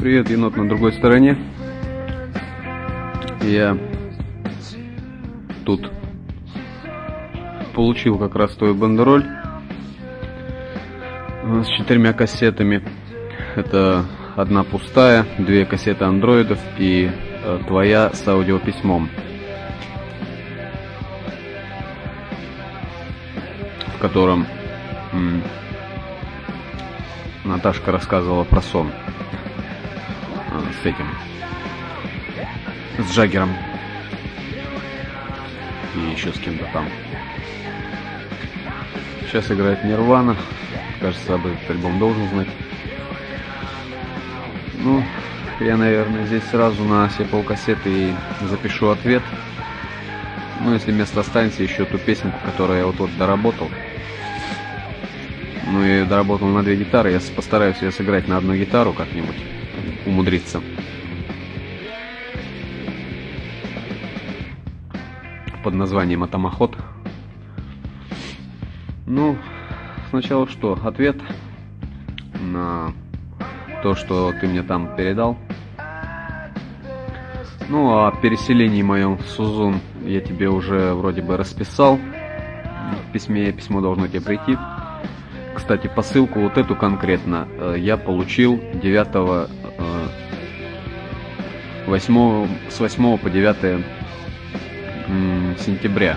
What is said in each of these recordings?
Привет, енот на другой стороне. Я тут получил как раз твою бандероль с 4 кассетами. Это одна пустая, 2 кассеты андроидов и твоя с аудиописьмом, в котором Наташка рассказывала про сон с этим, с Джаггером и еще с кем-то там. Сейчас играет Нирвана. Кажется, об этот альбом должен знать. Ну, я, наверное, здесь сразу на все полкассеты и запишу ответ. Ну, если место останется, еще ту песенку, которую я вот доработал. Ну, я доработал на 2 гитары. Я постараюсь ее сыграть на одну гитару как-нибудь. Умудриться. Под названием «Атомоход». Ну, сначала что? Ответ на то, что ты мне там передал. Ну, о переселении моем в Сузун я тебе уже вроде бы расписал в письме. Письмо должно тебе прийти. Кстати, посылку вот эту конкретно я получил 8 по 9 сентября.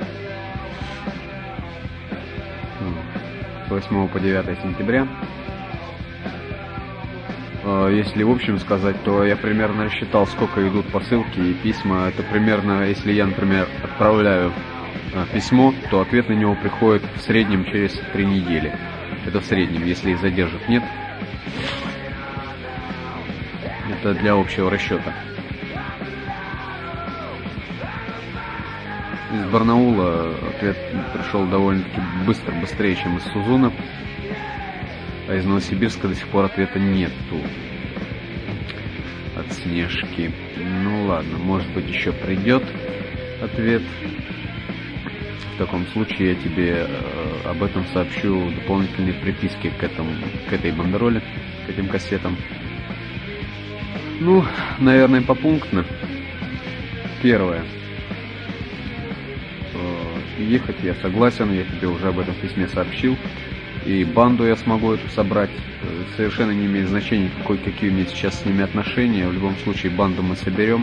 С 8 по 9 сентября. Если в общем сказать, то я примерно рассчитал, сколько идут посылки и письма. Это примерно, если я, например, отправляю письмо, то ответ на него приходит в среднем через 3 недели. Это в среднем, если задержек нет. Это для общего расчета. Из Барнаула ответ пришел довольно-таки быстро, быстрее, чем из Сузуна. А из Новосибирска до сих пор ответа нету. От Снежки. Ну ладно, может быть еще придет ответ. В таком случае я тебе об этом сообщу в дополнительной приписке к этой бандероли, к этим кассетам. Ну, наверное, попунктно. Первое. Ехать я согласен, я тебе уже об этом в письме сообщил. И банду я смогу эту собрать. Совершенно не имеет значения, какие у меня сейчас с ними отношения. В любом случае, банду мы соберем.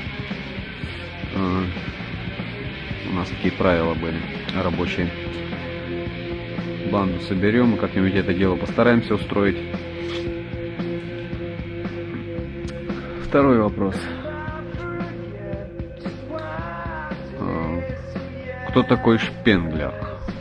У нас такие правила были рабочие. Банду соберем и как-нибудь это дело постараемся устроить. Второй вопрос. Кто такой Шпенглер?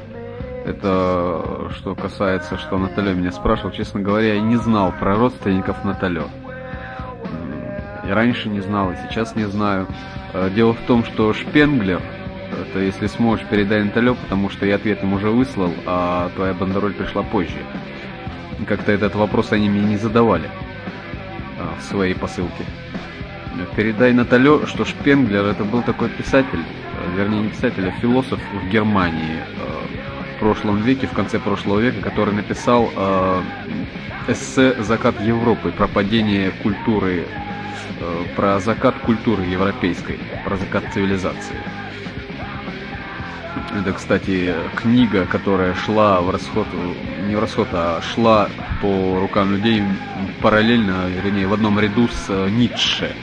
Это что касается, что Наталья меня спрашивал. Честно говоря, я не знал про родственников Натальи. И раньше не знал, и сейчас не знаю. Дело в том, что Шпенглер, это если сможешь, передай Наталье, потому что я ответ им уже выслал, а твоя бандероль пришла позже. Как-то этот вопрос они мне не задавали в своей посылке. Передай Наталье, что Шпенглер это был такой писатель, вернее не писатель, а философ в Германии в прошлом веке, в конце прошлого века, который написал эссе «Закат Европы», про падение культуры, про закат культуры европейской, про закат цивилизации. Это, кстати, книга, которая шла в расход, не в расход, а шла по рукам людей параллельно, вернее, в одном ряду с Ницше.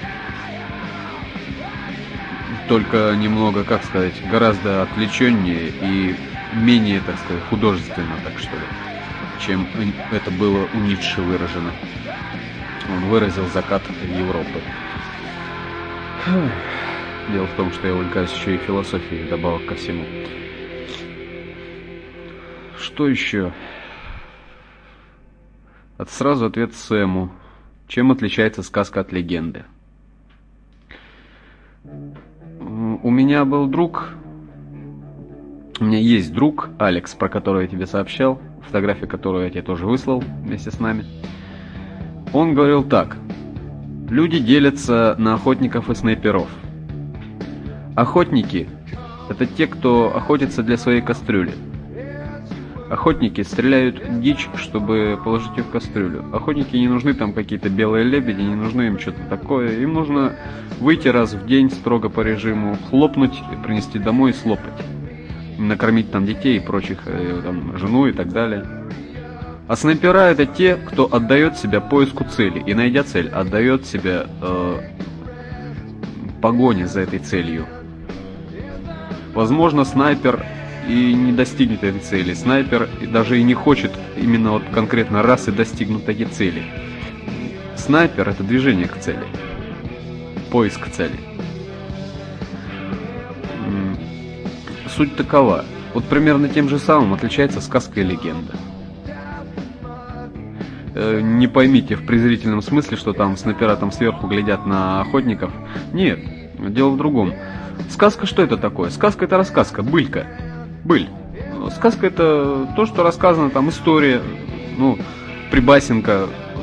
Только немного, как сказать, гораздо отвлеченнее и менее, так сказать, художественно, так что ли, чем это было у Ницше выражено. Он выразил закат Европы. Дело в том, что я увлекаюсь еще и философией, вдобавок ко всему. Что еще? Сразу ответ Сэму. Чем отличается сказка от легенды? У меня был друг, у меня есть друг, Алекс, про которого я тебе сообщал, фотографию которую я тебе тоже выслал вместе с нами. Он говорил так: люди делятся на охотников и снайперов. Охотники – это те, кто охотится для своей кастрюли. Охотники стреляют дичь, чтобы положить ее в кастрюлю. Охотники не нужны там какие-то белые лебеди, не нужно им что-то такое. Им нужно выйти раз в день строго по режиму, хлопнуть, принести домой и слопать. Накормить там детей и прочих, там, жену и так далее. А снайпера — это те, кто отдает себя поиску цели. И, найдя цель, отдает себя погоне за этой целью. Возможно, снайпер и не достигнет этой цели. Снайпер даже и не хочет именно вот конкретно раз и достигнуть такие цели. Снайпер — это движение к цели. Поиск цели. Суть такова. Вот примерно тем же самым отличается сказка и легенда. Не поймите в презрительном смысле, что там снайпера там сверху глядят на охотников. Нет, дело в другом. Сказка что это такое? Сказка — это рассказка, былька. Быль. Сказка — это то, что рассказано, там история, ну, прибасенка,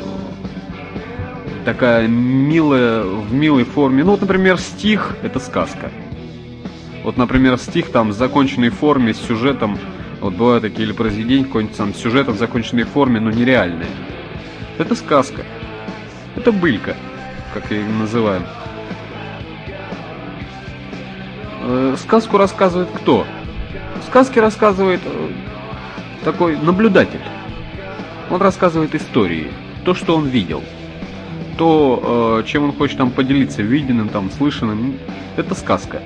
такая милая, в милой форме. Ну, вот, например, стих — это сказка. Вот, например, стих там в законченной форме, с сюжетом. Вот бывают такие или произведения, какой-нибудь там сюжет в законченной форме, но нереальные. Это сказка. Это былька, как ее называем. Сказку рассказывает кто? Сказки рассказывает такой наблюдатель. Он рассказывает истории, то, что он видел, то, чем он хочет там поделиться, виденным, там, слышанным. Это сказка.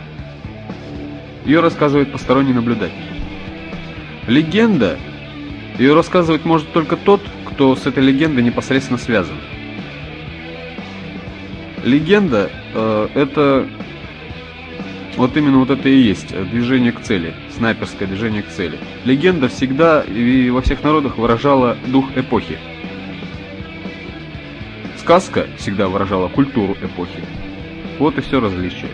Ее рассказывает посторонний наблюдатель. Легенда, ее рассказывать может только тот, кто с этой легендой непосредственно связан. Легенда это вот именно вот это и есть движение к цели, снайперское движение к цели. Легенда всегда и во всех народах выражала дух эпохи. Сказка всегда выражала культуру эпохи. Вот и все различие.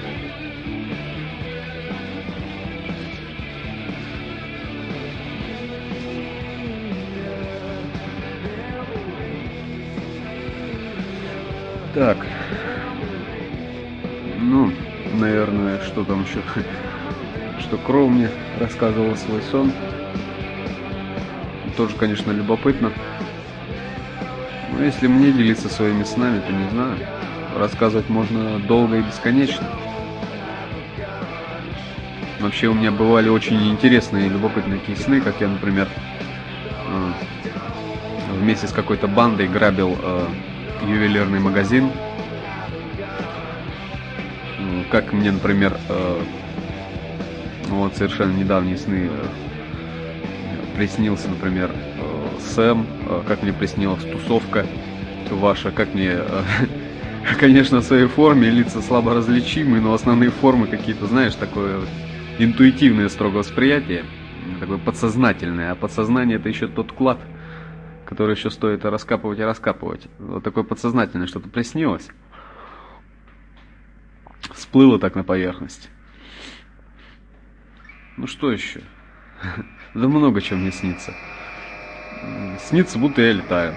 Так, ну, наверное, что там еще, что Кроу мне рассказывал свой сон, тоже, конечно, любопытно, но если мне делиться своими снами, то не знаю, рассказывать можно долго и бесконечно. Вообще у меня бывали очень интересные и любопытные такие сны, как я, например, вместе с какой-то бандой грабил ювелирный магазин. Как мне, например, вот совершенно недавние сны приснился, например, Сэм, как мне приснилась тусовка ваша, как мне, конечно, в своей форме лица слабо различимые, но основные формы какие-то, знаешь, такое интуитивное строго восприятие, такое подсознательное, а подсознание — это еще тот клад, который еще стоит раскапывать и раскапывать. Вот такое подсознательное что-то приснилось. Всплыло так на поверхность. Ну что еще? Да много чего мне снится. Снится, будто я летаю.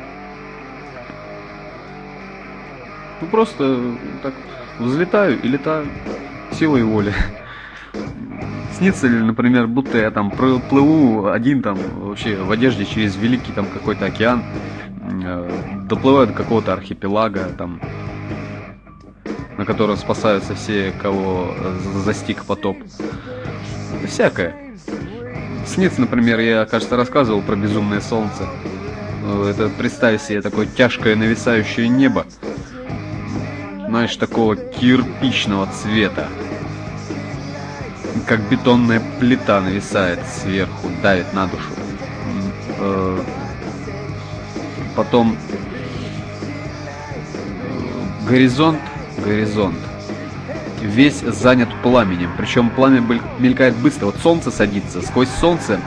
Ну просто так взлетаю и летаю силой воли. Снится ли, например, будто я там плыву один там вообще в одежде через великий там какой-то океан, доплываю до какого-то архипелага там, на котором спасаются все, кого застиг потоп. Всякое. Снится, например, я, кажется, рассказывал про безумное солнце. Это, представь себе, такое тяжкое нависающее небо, знаешь, такого кирпичного цвета, как бетонная плита нависает сверху, давит на душу. Потом горизонт весь занят пламенем, причем пламя мелькает быстро. Вот солнце садится, сквозь солнце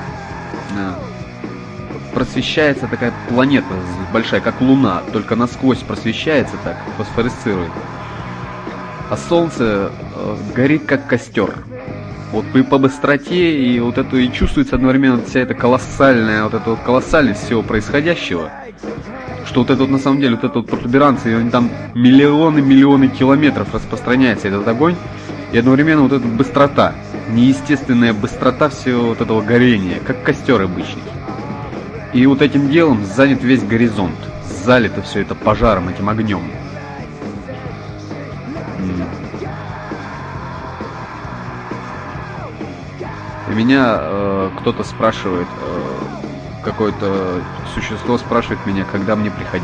просвещается такая планета большая, как Луна, только насквозь просвещается так, фосфорисцирует. А солнце горит как костер. Вот по быстроте и вот это и чувствуется одновременно вся эта колоссальная, вот эта вот колоссальность всего происходящего, что вот это вот на самом деле, вот эта вот протуберанция, они там миллионы километров распространяется этот огонь, и одновременно вот эта быстрота неестественная быстрота всего вот этого горения, как костер обычный. И вот этим делом занят весь горизонт, залито все это пожаром, этим огнем. И меня кто-то спрашивает, какое-то существо спрашивает меня, когда мне приходить.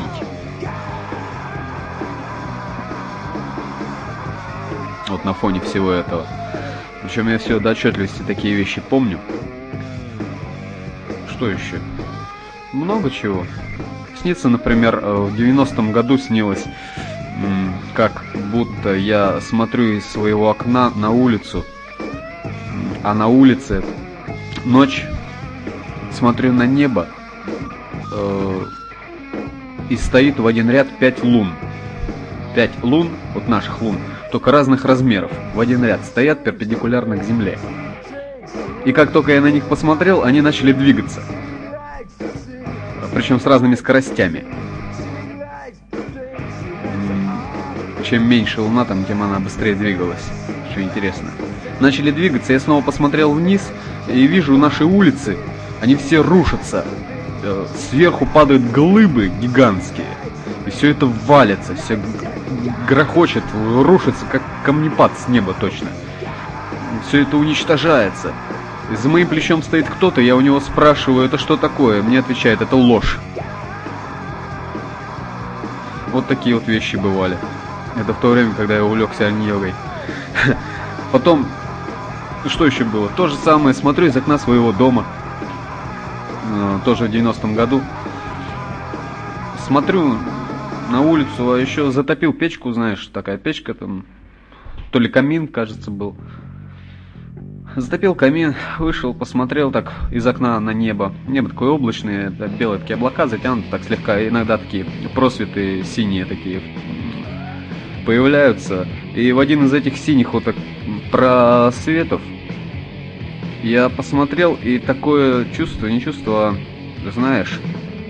Вот на фоне всего этого. Причем я все до отчетливости такие вещи помню. Что еще? Много чего. Снится, например, в 90-м году снилось, как будто я смотрю из своего окна на улицу, а на улице ночь, смотрю на небо, и стоит в один ряд 5 лун. 5 лун, вот наших лун, только разных размеров, в один ряд стоят перпендикулярно к земле. И как только я на них посмотрел, они начали двигаться. Причем с разными скоростями. Чем меньше луна, тем она быстрее двигалась. Что интересно. Начали двигаться, я снова посмотрел вниз и вижу наши улицы. Они все рушатся. Сверху падают глыбы гигантские. И все это валится, все грохочет, рушится, как камнепад с неба точно. Все это уничтожается. И за моим плечом стоит кто-то, я у него спрашиваю, это что такое? Мне отвечает, это ложь. Вот такие вот вещи бывали. Это в то время, когда я увлекся ань-йогой. Потом, что еще было? То же самое, смотрю из окна своего дома. Тоже в 90-м году. Смотрю на улицу, а еще затопил печку, знаешь, такая печка там. То ли камин, кажется, был. Затопил камин, вышел, посмотрел так из окна на небо. Небо такое облачное, белые такие облака затянуты так слегка, иногда такие просветы синие такие появляются. И в один из этих синих вот так просветов я посмотрел, и такое чувство, не чувство, знаешь,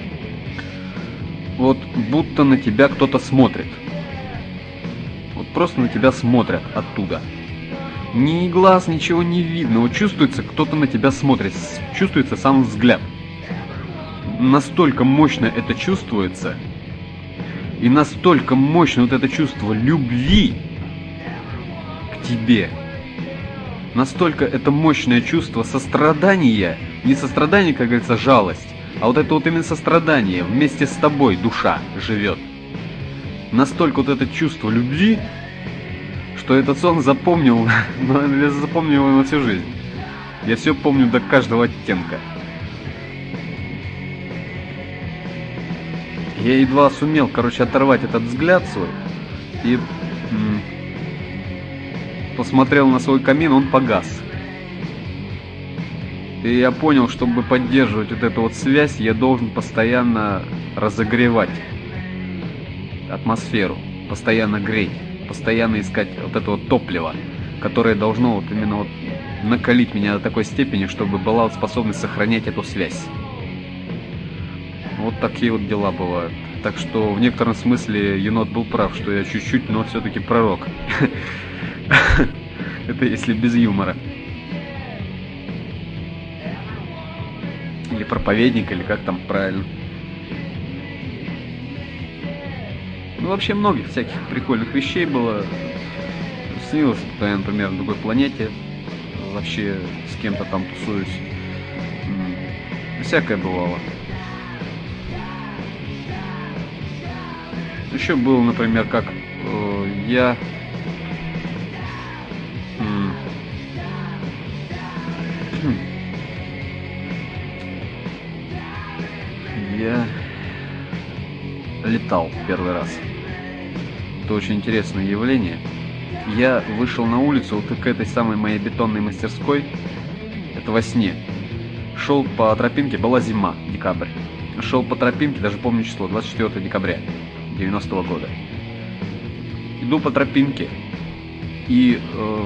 вот будто на тебя кто-то смотрит. Вот просто на тебя смотрят оттуда. Ни глаз, ничего не видно. Вот чувствуется, кто-то на тебя смотрит. Чувствуется сам взгляд. Настолько мощно это чувствуется. И настолько мощно вот это чувство любви к тебе. Настолько это мощное чувство сострадания. Не сострадание, как говорится, жалость. А вот это вот именно сострадание. Вместе с тобой душа живет. Настолько вот это чувство любви, что этот сон запомнил, но я запомнил его на всю жизнь. Я все помню до каждого оттенка. Я едва сумел, оторвать этот взгляд свой и посмотрел на свой камин, он погас. И я понял, чтобы поддерживать вот эту вот связь, я должен постоянно разогревать атмосферу, постоянно греть. Постоянно искать вот это вот топливо, которое должно вот именно вот накалить меня до такой степени, чтобы была способность сохранять эту связь. Вот такие вот дела бывают. Так что в некотором смысле енот был прав, что я чуть-чуть, но все-таки пророк. Это если без юмора. Или проповедник, или как там правильно. Ну, вообще много всяких прикольных вещей было. Снилось, что я, например, на другой планете. Вообще с кем-то там тусуюсь. Всякое бывало. Еще было, например, как я... Я летал первый раз. Это очень интересное явление. Я вышел на улицу вот к этой самой моей бетонной мастерской. Это во сне. Шел по тропинке, была зима, декабрь. Шел по тропинке, даже помню число, 24 декабря 90-го года. Иду по тропинке и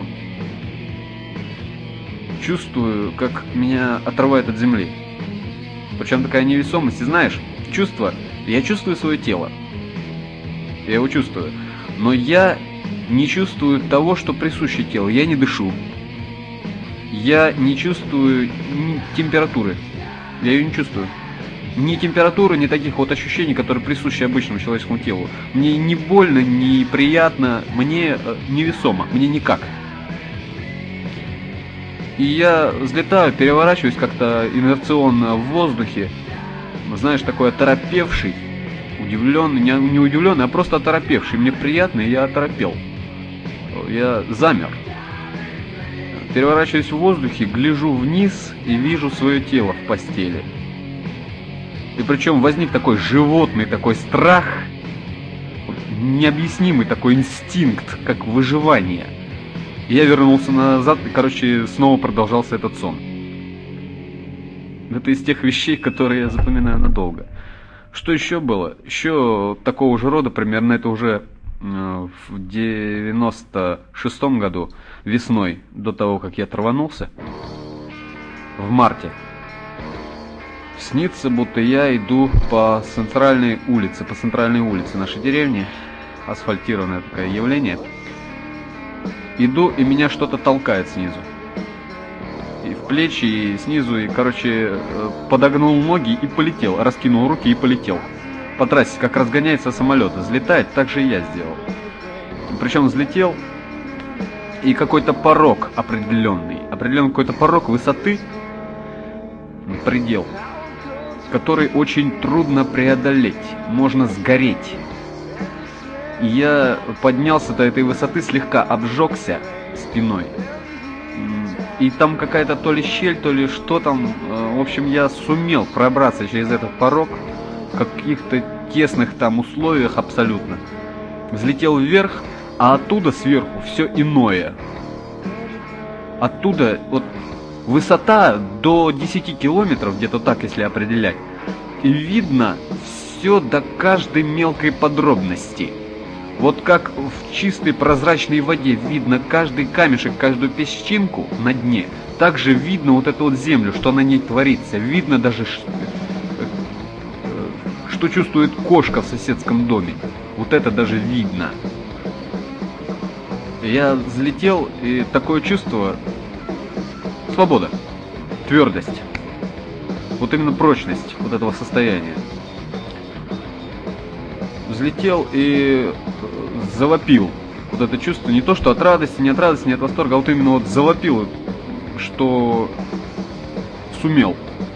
чувствую, как меня отрывает от земли. Причем такая невесомость, и знаешь, чувство, я чувствую свое тело. Я его чувствую. Но я не чувствую того, что присуще телу. Я не дышу. я не чувствую ни температуры. Я ее не чувствую. Ни температуры, ни таких вот ощущений, которые присущи обычному человеческому телу. Мне не больно, не приятно, мне невесомо, мне никак. И я взлетаю, переворачиваюсь как-то инерционно в воздухе. Знаешь, такой оторопевший, удивленный, не удивленный, а просто оторопевший. Мне приятно, и я оторопел. Я замер. Переворачиваюсь в воздухе, гляжу вниз и вижу свое тело в постели. И причем возник такой животный такой страх, необъяснимый такой инстинкт, как выживание. И я вернулся назад, и, короче, снова продолжался этот сон. Это из тех вещей, которые я запоминаю надолго. Что еще было? Еще такого же рода, примерно это уже в 96-м году, весной, до того, как я траванулся, в марте. Снится, будто я иду по центральной улице нашей деревни, асфальтированное такое явление. Иду, и меня что-то толкает снизу. И в плечи, и снизу, и, короче, подогнул ноги и полетел, раскинул руки и полетел. По трассе, как разгоняется самолет, взлетает, так же и я сделал. Причем взлетел, и какой-то порог определенный какой-то порог высоты, предел, который очень трудно преодолеть, можно сгореть. И я поднялся до этой высоты, слегка обжегся спиной. И там какая-то то ли щель, то ли что там. В общем, я сумел пробраться через этот порог в каких-то тесных там условиях абсолютно. Взлетел вверх, а оттуда сверху все иное. Оттуда вот высота до 10 километров, где-то так, если определять. И видно все до каждой мелкой подробности. Вот как в чистой прозрачной воде видно каждый камешек, каждую песчинку на дне, так же видно вот эту вот землю, что на ней творится. Видно даже, что чувствует кошка в соседском доме. Вот это даже видно. Я взлетел, и такое чувство... Свобода, твердость. Вот именно прочность вот этого состояния. Взлетел и завопил. Вот это чувство не то, что от радости, не от восторга, а вот именно вот завопил, что сумел.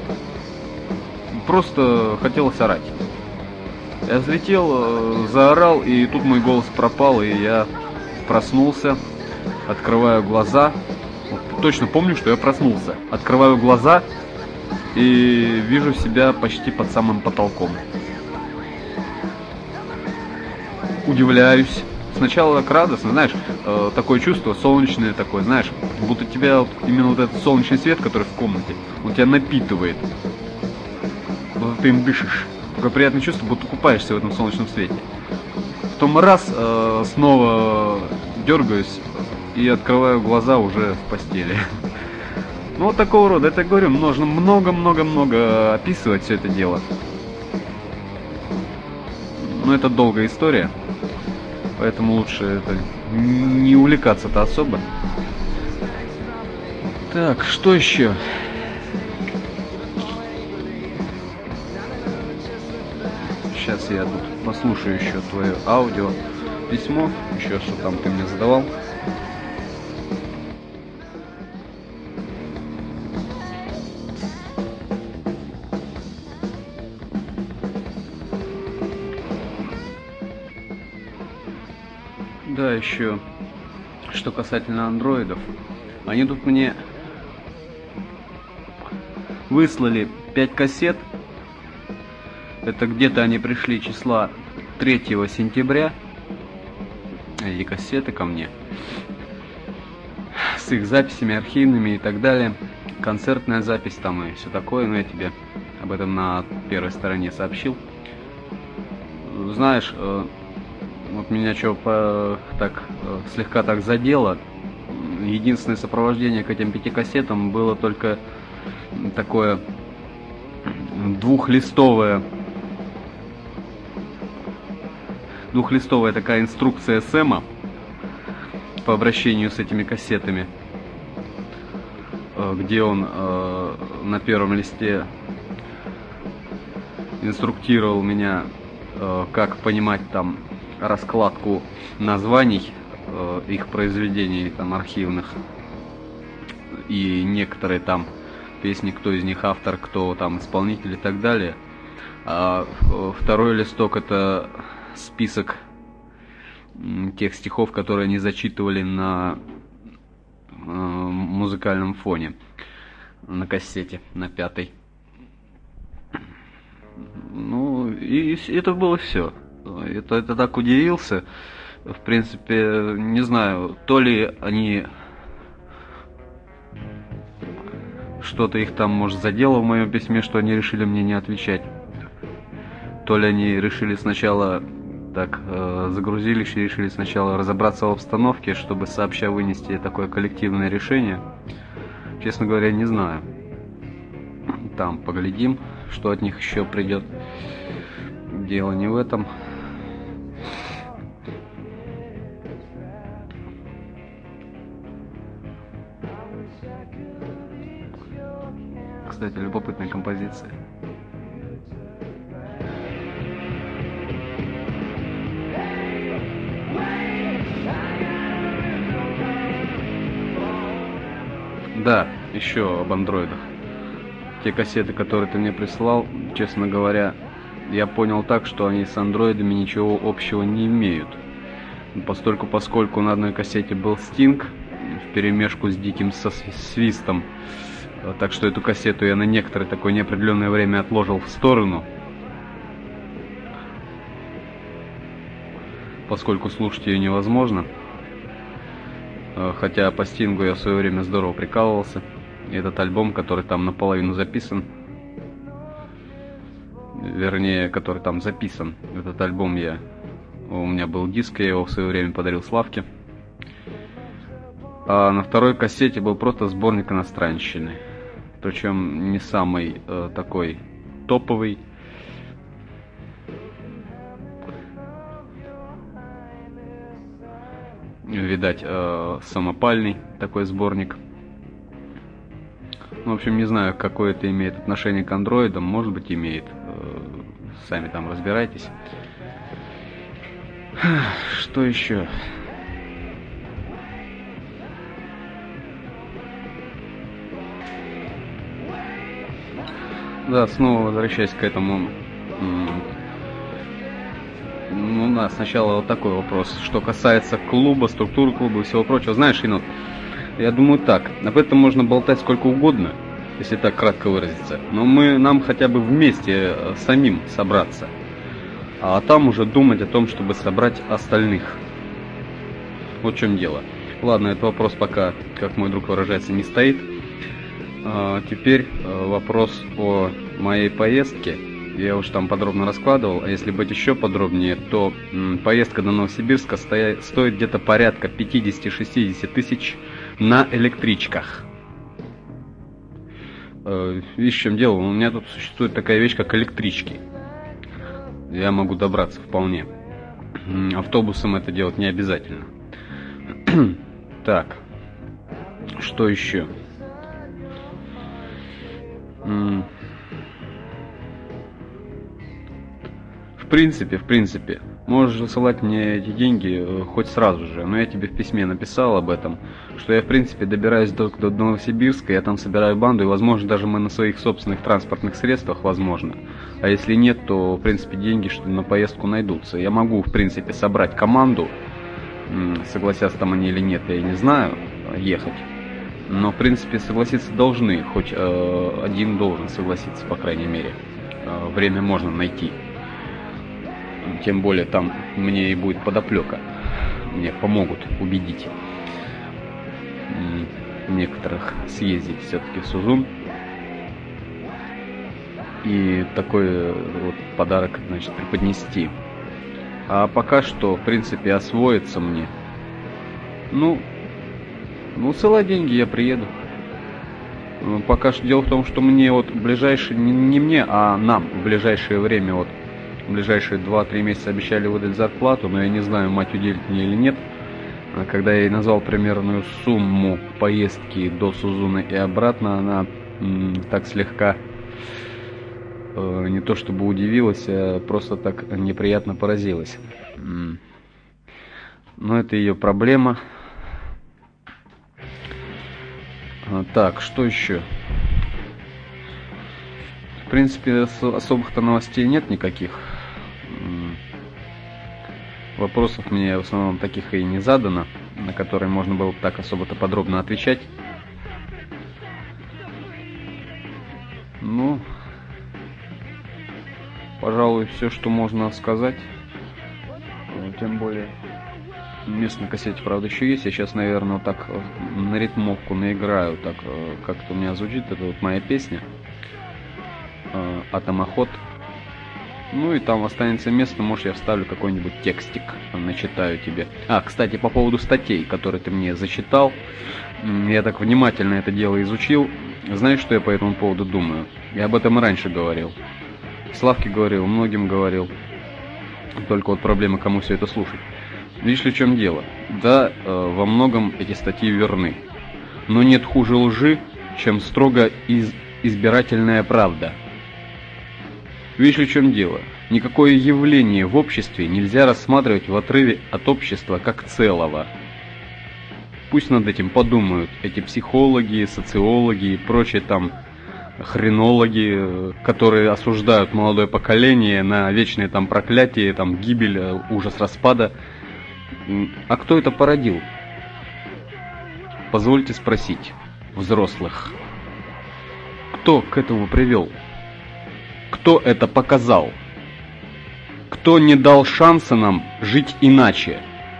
Просто хотелось орать. Я взлетел, заорал, и тут мой голос пропал, и я проснулся, открываю глаза. Вот, точно помню, что я проснулся. Открываю глаза и вижу себя почти под самым потолком. Удивляюсь. Сначала так радостно, знаешь, такое чувство солнечное такое, знаешь, будто тебя вот, именно вот этот солнечный свет, который в комнате, он тебя напитывает. Будто ты им дышишь. Такое приятное чувство, будто купаешься в этом солнечном свете. Потом раз, снова дергаюсь и открываю глаза уже в постели. Ну вот такого рода, это я говорю, нужно много-много-много описывать все это дело. Но это долгая история. Поэтому лучше это не увлекаться-то особо. Так, что еще? Сейчас я тут послушаю еще твое аудио письмо, еще что там ты мне задавал. Да, еще, что касательно андроидов. Они тут мне выслали 5 кассет. Это где-то они пришли числа 3 сентября. Эти кассеты ко мне. С их записями архивными и так далее. Концертная запись там и все такое. Но я тебе об этом на первой стороне сообщил. Знаешь... Вот меня что так слегка так задело. Единственное сопровождение к этим 5 кассетам было только такое двухлистовая такая инструкция Сэма по обращению с этими кассетами. где он на первом листе инструктировал меня, как понимать там раскладку названий их произведений там архивных и некоторые там песни, кто из них автор, кто там исполнитель и так далее. А второй листок — это список тех стихов, которые они зачитывали на музыкальном фоне, на кассете, на 5-й. Ну, и это было все. Это так удивился. В принципе, не знаю, то ли они что-то их там, может, задело в моем письме, что они решили мне не отвечать. То ли они решили сначала так загрузились и решили сначала разобраться в обстановке, чтобы сообща вынести такое коллективное решение. Честно говоря, не знаю. Там поглядим, что от них еще придет. Дело не в этом. Кстати, любопытная композиция. Да, еще об андроидах. Те кассеты, которые ты мне прислал, честно говоря, я понял так, что они с андроидами ничего общего не имеют. Поскольку на одной кассете был Стинг вперемешку с диким свистом. Так что эту кассету я на некоторое такое неопределенное время отложил в сторону, поскольку слушать ее невозможно. Хотя по Стингу я в свое время здорово прикалывался. И этот альбом, который там наполовину записан, вернее, который там записан, этот альбом у меня был диск, я его в свое время подарил Славке. А на второй кассете был просто сборник иностранщины. Причем не самый такой топовый. Видать, самопальный такой сборник. В общем, не знаю, какое это имеет отношение к андроидам. Может быть, имеет. Сами там разбирайтесь. Что еще? Да, снова возвращаясь к этому. Ну да, сначала вот такой вопрос. Что касается клуба, структуры клуба и всего прочего. Знаешь, Енот, я думаю так. Об этом можно болтать сколько угодно, если так кратко выразиться. Но нам хотя бы вместе самим собраться. А там уже думать о том, чтобы собрать остальных. Вот в чем дело. Ладно, этот вопрос пока, как мой друг выражается, не стоит. Теперь вопрос о моей поездке. Я уж там подробно раскладывал, а если быть еще подробнее, то поездка до Новосибирска стоит где-то порядка 50-60 тысяч на электричках. Видишь, в чем дело? У меня тут существует такая вещь, как электрички. Я могу добраться вполне. Автобусом это делать не обязательно. Так, что еще? В принципе, можешь засылать мне эти деньги хоть сразу же, но я тебе в письме написал об этом, что я в принципе добираюсь до Новосибирска, я там собираю банду, и возможно даже мы на своих собственных транспортных средствах, возможно. А если нет, то в принципе деньги что на поездку найдутся. Я могу в принципе собрать команду, согласятся там они или нет, я не знаю, ехать. Но в принципе согласиться должны, хоть один должен согласиться, по крайней мере. Время можно найти. Тем более там мне и будет подоплека. Мне помогут убедить некоторых съездить все-таки в Сузун. И такой вот подарок, значит, преподнести. А пока что, в принципе, освоиться мне. Ну, ссылай деньги, я приеду. Пока что дело в том, что мне вот ближайшие, не мне, а нам в ближайшее время, вот в ближайшие 2-3 месяца обещали выдать зарплату, но я не знаю, мать уделит мне или нет. Когда я ей назвал примерную сумму поездки до Сузуны и обратно, она так слегка не то чтобы удивилась, а просто так неприятно поразилась. Но это ее проблема. Так, что еще? В принципе, особых-то новостей нет никаких. Вопросов мне в основном таких и не задано, на которые можно было бы так особо-то подробно отвечать. Ну, пожалуй, все, что можно сказать. Тем более, место на кассете, правда, еще есть. Я сейчас, наверное, вот так на ритмовку наиграю, так как-то у меня звучит. Это вот моя песня «Атомоход». Ну и там останется место, может, я вставлю какой-нибудь текстик, начитаю тебе. Кстати, по поводу статей, которые ты мне зачитал, я так внимательно это дело изучил. Знаешь, что я по этому поводу думаю? Я об этом и раньше говорил. Славке говорил, многим говорил. Только вот проблема, кому все это слушать. Видишь ли, в чем дело? Да, во многом эти статьи верны. Но нет хуже лжи, чем строго избирательная правда. Видишь ли, в чем дело? Никакое явление в обществе нельзя рассматривать в отрыве от общества как целого. Пусть над этим подумают эти психологи, социологи и прочие там хренологи, которые осуждают молодое поколение на вечные там проклятия, там гибель, ужас распада. А кто это породил? Позвольте спросить взрослых. Кто к этому привел? Кто это показал? Кто не дал шанса нам жить иначе?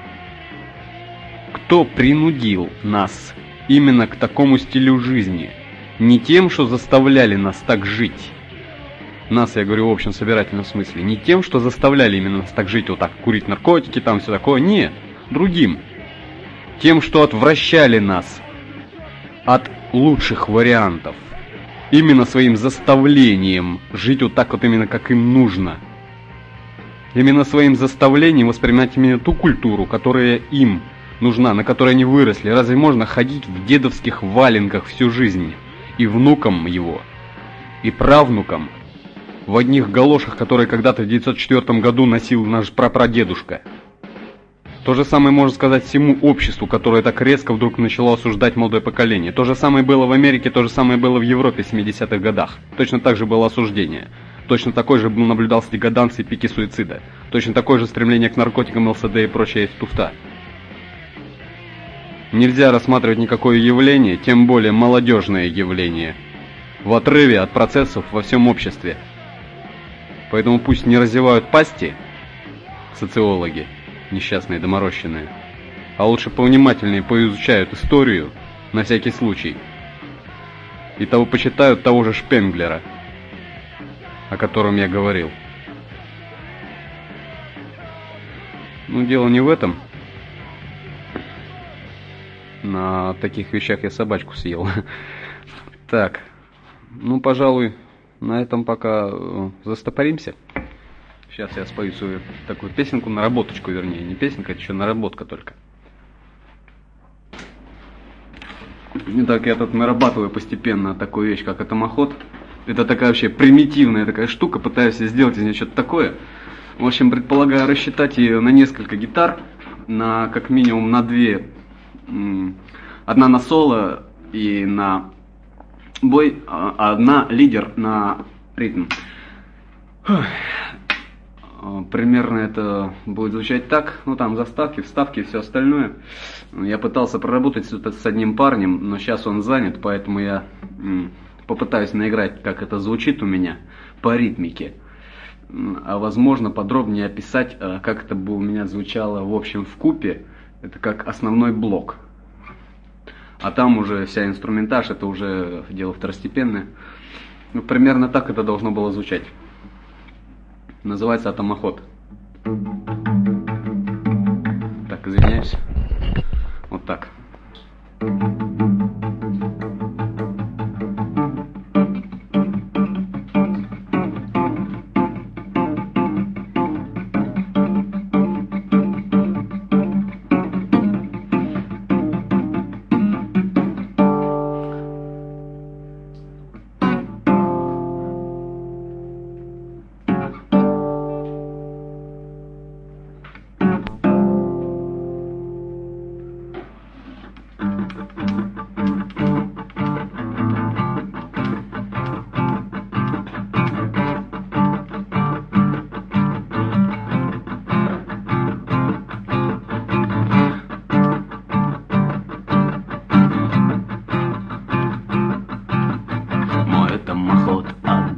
Кто принудил нас именно к такому стилю жизни? Не тем, что заставляли нас так жить. Нас, я говорю в общем собирательном смысле. Не тем, что заставляли именно нас так жить, вот так, курить наркотики, там все такое. Нет, другим. Тем, что отвращали нас от лучших вариантов. Именно своим заставлением жить вот так вот именно как им нужно. Именно своим заставлением воспринимать именно ту культуру, которая им нужна, на которой они выросли. Разве можно ходить в дедовских валенках всю жизнь? И внукам его, и правнукам в одних галошах, которые когда-то в 1904 году носил наш прапрадедушка. То же самое можно сказать всему обществу, которое так резко вдруг начало осуждать молодое поколение. То же самое было в Америке, то же самое было в Европе в 70-х годах. Точно так же было осуждение. Точно такой же наблюдался декаданс и пики суицида. Точно такое же стремление к наркотикам, ЛСД и прочая туфта. Нельзя рассматривать никакое явление, тем более молодежное явление, в отрыве от процессов во всем обществе. Поэтому пусть не разевают пасти социологи, несчастные доморощенные, а лучше повнимательнее поизучают историю на всякий случай. И того почитают того же Шпенглера, о котором я говорил. Ну, дело не в этом. На таких вещах я собачку съел. Так, ну, пожалуй, на этом пока застопоримся. Сейчас я спою свою такую песенку, наработочку, вернее, не песенка, это еще наработка только. Итак, я тут нарабатываю постепенно такую вещь, как атомоход. Это такая вообще примитивная такая штука, пытаюсь сделать из нее что-то такое. В общем, предполагаю рассчитать ее на несколько гитар, на как минимум на две. Одна на соло и на бой, а одна лидер на ритм. Примерно это будет звучать так. Ну там заставки, вставки и все остальное. Я пытался проработать это с одним парнем, но сейчас он занят, поэтому я попытаюсь наиграть, как это звучит у меня по ритмике. А возможно подробнее описать, как это бы у меня звучало в общем вкупе. Это как основной блок. А там уже вся инструментаж, это уже дело второстепенное. Ну, примерно так это должно было звучать. Называется «Атомоход». Так, извиняюсь. Вот так.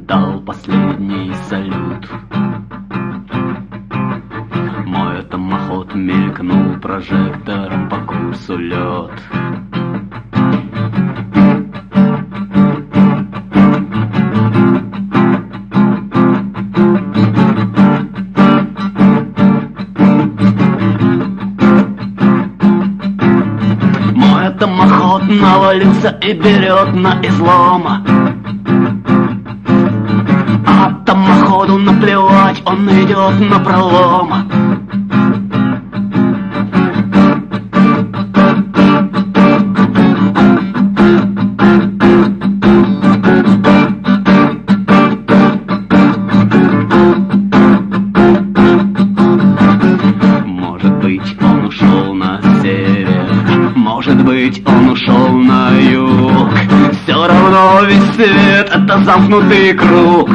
отдал последний салют. Мой томахот мелькнул прожектором по курсу лед. Мой томахот навалился и берет на излом. А томаходу наплевать, он идет на пролом. Может быть, он ушел на север, может быть, он ушел на юг. Все равно весь свет — это замкнутый круг.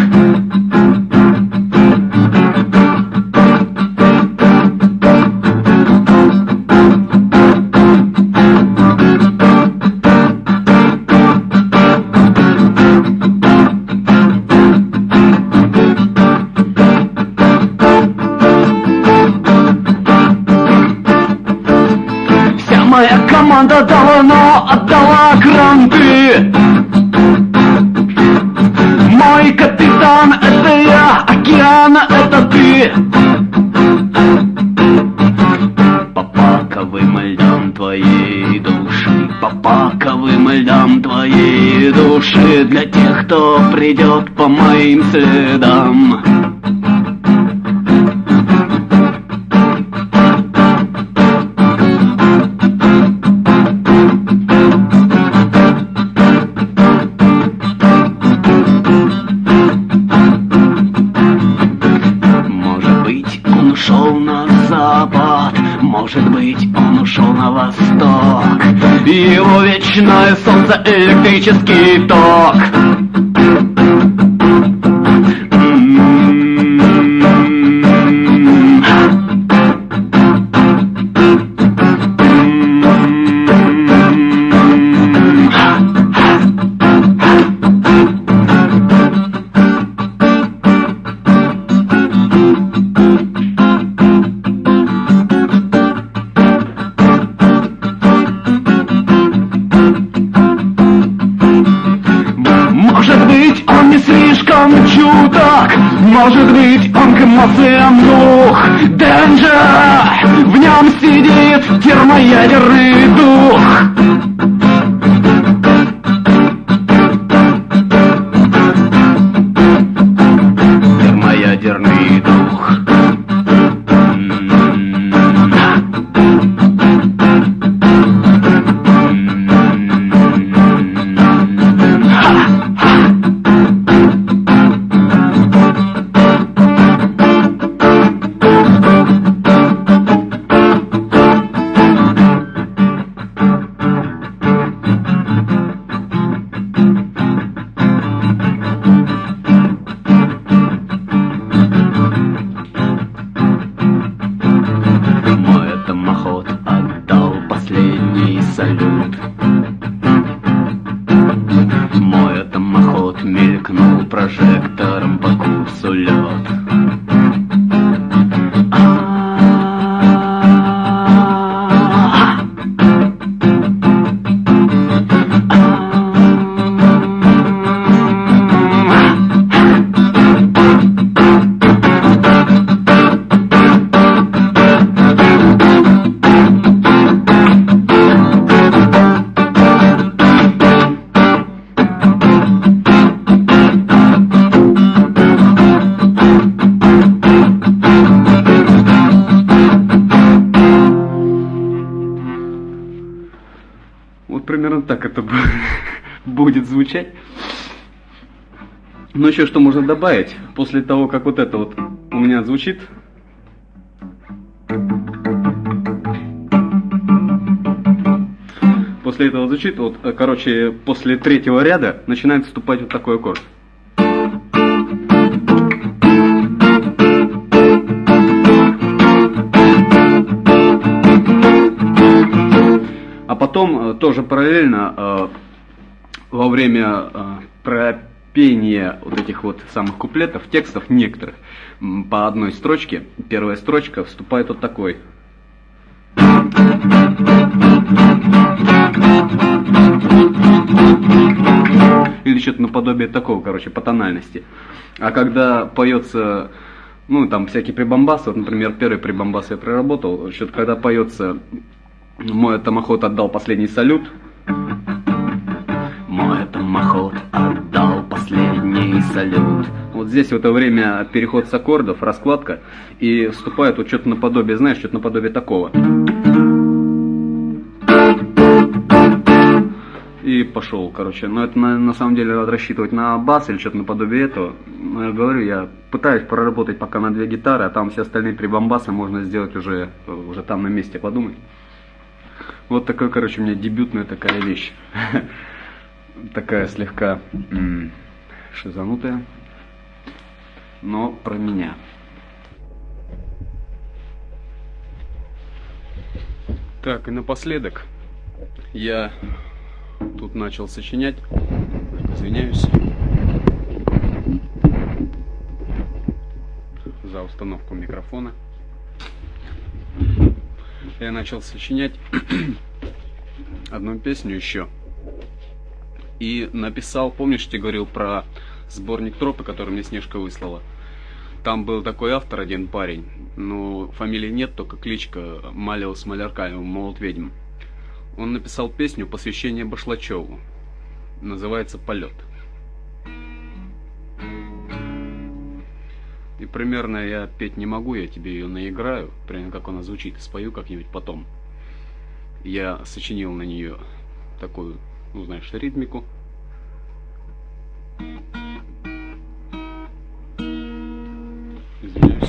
Моя команда давно отдала гранты. Мой капитан — это я, океан — это ты. По паковым льдам твоей души, по паковым льдам твоей души, для тех, кто придет по моим следам. Может быть, он ушел на восток. Его вечное солнце — электрический ток. Может быть, он не слишком чуток, может быть, он к эмоциям глух. Danger! В нем сидит термоядерный дух. Термоядерный дух. Салют. Мой томахот мелькнул прожектором по курсу лед. Вот примерно так это будет звучать. Но еще что можно добавить, после того, как вот это вот у меня звучит. После этого звучит, вот, короче, после третьего ряда начинает вступать вот такой аккорд. А потом тоже параллельно во время пение вот этих вот самых куплетов, текстов некоторых по одной строчке. Первая строчка вступает вот такой. Или что-то наподобие такого, короче, по тональности. А когда поется, ну, там всякие прибамбасы, вот, например, первый прибамбас я проработал, что-то когда поется «Мой томахот отдал последний салют». Мой томахот отдал последний салют. Вот здесь в это время переход с аккордов, раскладка, и вступает вот что-то наподобие, знаешь, что-то наподобие такого. И пошел, короче. Но это на самом деле надо рассчитывать на бас или что-то наподобие этого. Но я говорю, я пытаюсь проработать пока на 2 гитары, а там все остальные прибамбасы можно сделать уже там на месте подумать. Вот такая, короче, у меня дебютная такая вещь. Такая слегка шизанутая, но про меня. Так, и напоследок я тут начал сочинять. Извиняюсь за установку микрофона. Я начал сочинять одну песню еще. И написал, помнишь, я говорил про сборник тропы, который мне Снежка выслала? Там был такой автор, один парень, ну, фамилии нет, только кличка Малиус Малярка, Молот Ведьм. Он написал песню «Посвящение Башлачеву». Называется «Полет». И примерно я петь не могу, я тебе ее наиграю, примерно как она звучит, и спою как-нибудь потом. Я сочинил на нее такую, ну, знаешь, ритмику. Извиняюсь.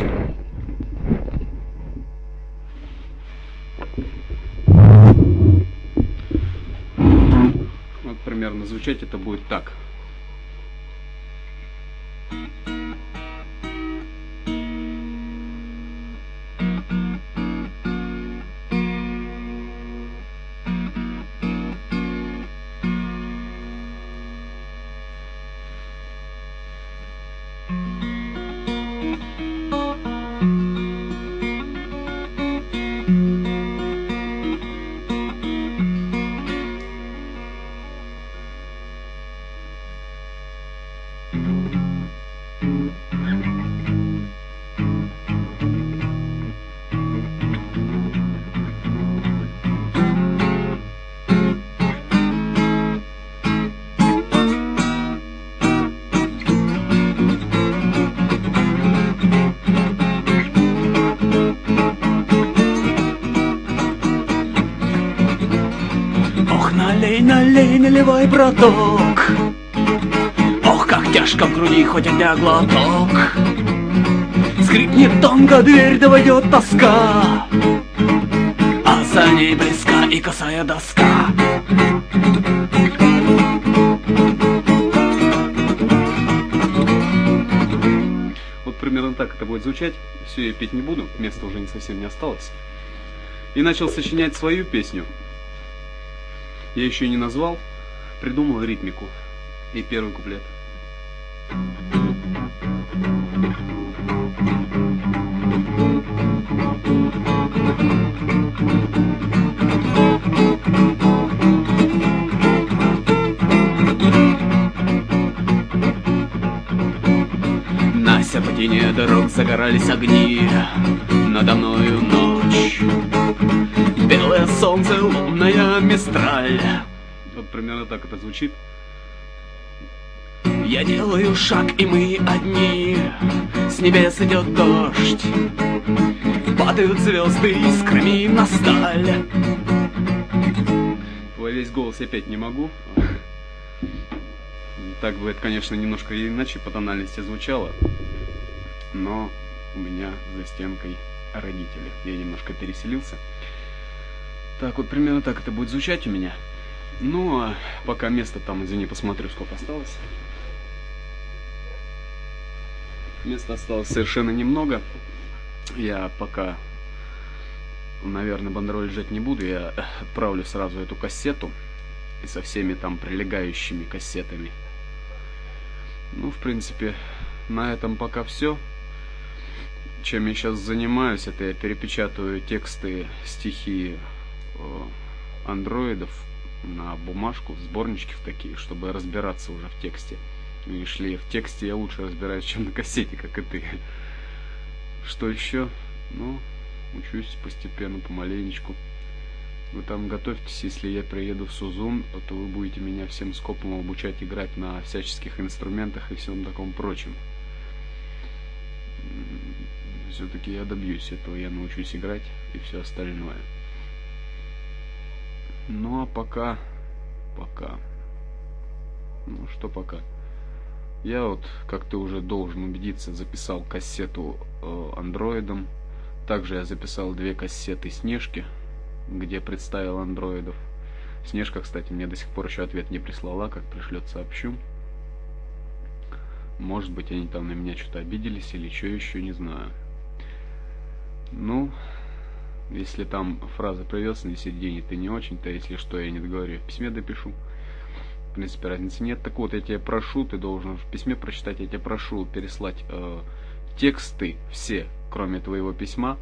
Вот примерно звучать это будет так. Налей, наливай, браток. Ох, как тяжко в груди, хоть огня глоток. Скрипнет тонко дверь, да войдет тоска, а за ней близка и косая доска. Вот примерно так это будет звучать. Все, я петь не буду, места уже совсем не осталось. И начал сочинять свою песню. Я еще не назвал, придумал ритмику и первый куплет. На серпантине дорог загорались огни, надо мною ночь. Белое солнце, лунная мистраль. Вот примерно так это звучит. Я делаю шаг, и мы одни. С небес идет дождь. Падают звезды искрами на сталь. Твой весь голос я петь не могу. Так бы это, конечно, немножко иначе по тональности звучало. Но у меня за стенкой родители. Я немножко переселился. Так, вот примерно так это будет звучать у меня. Ну, а пока места там, извини, посмотрю, сколько осталось. Места осталось совершенно немного. Я пока, наверное, бандероль жать не буду. Я отправлю сразу эту кассету и со всеми там прилегающими кассетами Ну, в принципе, на этом пока все. Чем я сейчас занимаюсь, это я перепечатываю тексты, стихи андроидов на бумажку, в сборнички в такие, чтобы разбираться уже в тексте. Видишь ли, в тексте я лучше разбираюсь, чем на кассете, как и ты. Что еще? Ну, учусь постепенно, помаленечку. Вы там готовьтесь, если я приеду в Сузун, то вы будете меня всем скопом обучать играть на всяческих инструментах и всем таком прочем. Все-таки я добьюсь этого, я научусь играть и все остальное. Ну а пока. Ну что пока. Я вот, как ты уже должен убедиться, записал кассету андроидом. Также я записал 2 кассеты Снежки, где представил андроидов. Снежка, кстати, мне до сих пор еще ответ не прислала, как пришлет, сообщу. Может быть, они там на меня что-то обиделись или что еще, не знаю. Ну, если там фраза приветственной середине, ты не очень-то, если что, я не договорю, в письме допишу. В принципе, разницы нет. Так вот, я тебя прошу, ты должен в письме прочитать, я тебя прошу переслать тексты все, кроме твоего письма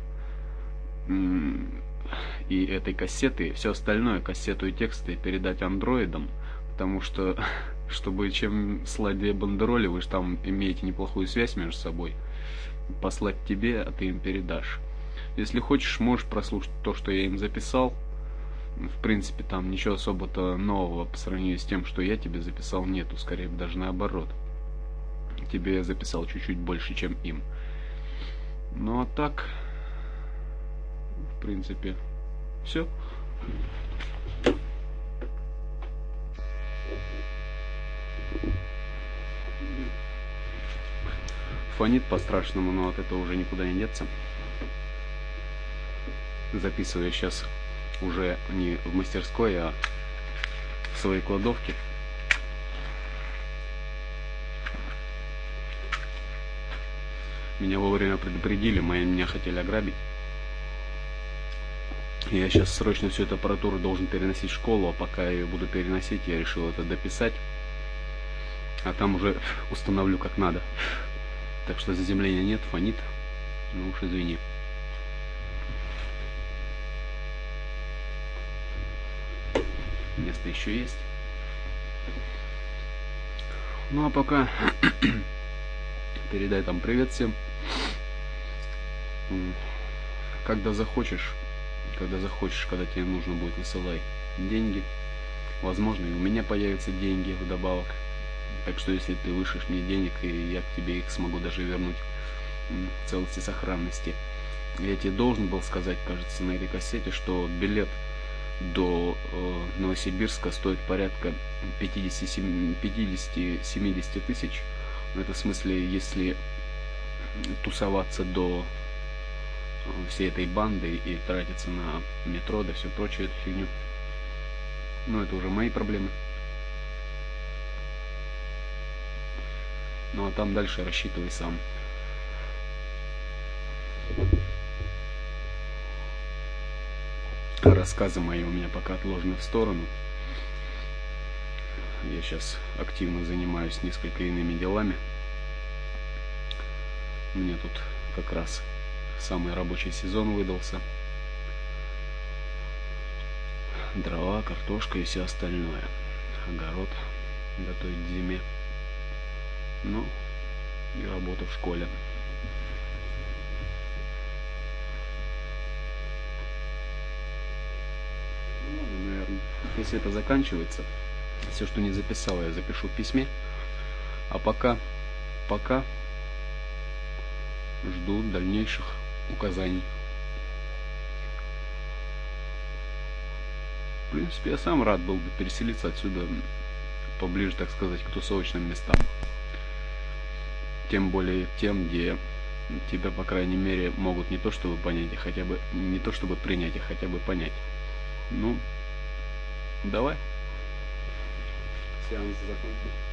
и этой кассеты, все остальное, кассету и тексты, передать андроидам, потому что, чтобы чем слать 2 бандероли, вы же там имеете неплохую связь между собой, послать тебе, а ты им передашь. Если хочешь, можешь прослушать то, что я им записал. В принципе, там ничего особо-то нового по сравнению с тем, что я тебе записал, нету. Скорее даже наоборот. Тебе я записал чуть-чуть больше, чем им. Ну а так, в принципе, все. Фонит по-страшному, но от этого уже никуда не деться. Записываю сейчас уже не в мастерской, а в своей кладовке. Меня вовремя предупредили, меня хотели ограбить. Я сейчас срочно всю эту аппаратуру должен переносить в школу, а пока я ее буду переносить, я решил это дописать. А там уже установлю как надо. Так что заземления нет, фонит. Ну уж извини. Место еще есть. Ну а пока передай там привет всем. Когда захочешь, когда тебе нужно будет, высылай деньги. Возможно, и у меня появятся деньги вдобавок. Так что если ты вышлешь мне денег, и я к тебе их смогу даже вернуть в целости и сохранности. Я тебе должен был сказать, кажется, на этой кассете, что билет до Новосибирска стоит порядка 50-70 тысяч. Это в смысле, если тусоваться до всей этой банды и тратиться на метро, да все прочее, эту фигню. Но это уже мои проблемы. Ну а там дальше рассчитывай сам. Рассказы мои у меня пока отложены в сторону. Я сейчас активно занимаюсь несколько иными делами. Мне тут как раз самый рабочий сезон выдался. Дрова, картошка и все остальное. Огород готовить к зиме. Ну, и работа в школе. Ну, наверное, если это заканчивается, все, что не записал, я запишу в письме. А пока жду дальнейших указаний. В принципе, я сам рад был бы переселиться отсюда поближе, так сказать, к тусовочным местам. Тем более тем, где тебя, по крайней мере, могут не то чтобы понять, а хотя бы не то чтобы принять, а хотя бы понять. Ну, давай. Сеанс закончен.